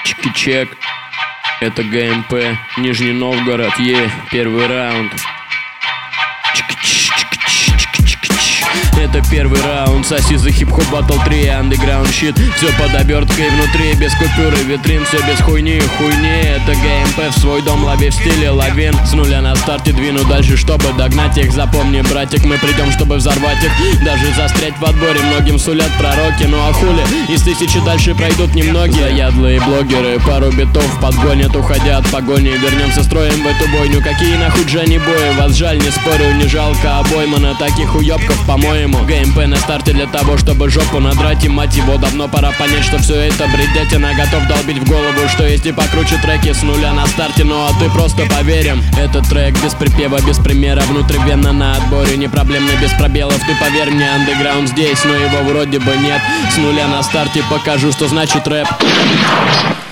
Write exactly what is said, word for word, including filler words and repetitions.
Чики-чек. Это ГМП, Нижний Новгород, е, первый раунд. Это первый раунд, соси за хип-хоп батл три, андеграунд щит. Все под оберткой внутри, без купюры, витрин, все без хуйни, хуйни. Это ГМП, в свой дом лови в стиле лавин. С нуля на старте двину дальше, чтобы догнать их. Запомни, братик, мы придем, чтобы взорвать их. Даже застрять в отборе многим сулят пророки. Ну а хули, из тысячи дальше пройдут немногие. Заядлые блогеры, пару битов подгонят, уходя от погони. Вернемся строем в эту бойню, какие нахуй Джонни бои. Вас жаль, не спорю, не жалко обойма на таких уёбков, по-моему. ГМП на старте для того, чтобы жопу надрать. И мать его, давно пора понять, что все это бредятина. Готов долбить в голову, что есть и покруче треки с нуля на старте. Ну а ты просто поверим. Этот трек без припева, без примера, внутривенно на отборе, не проблемно, без пробелов. Ты поверь мне, андеграунд здесь, но его вроде бы нет. С нуля на старте покажу, что значит рэп.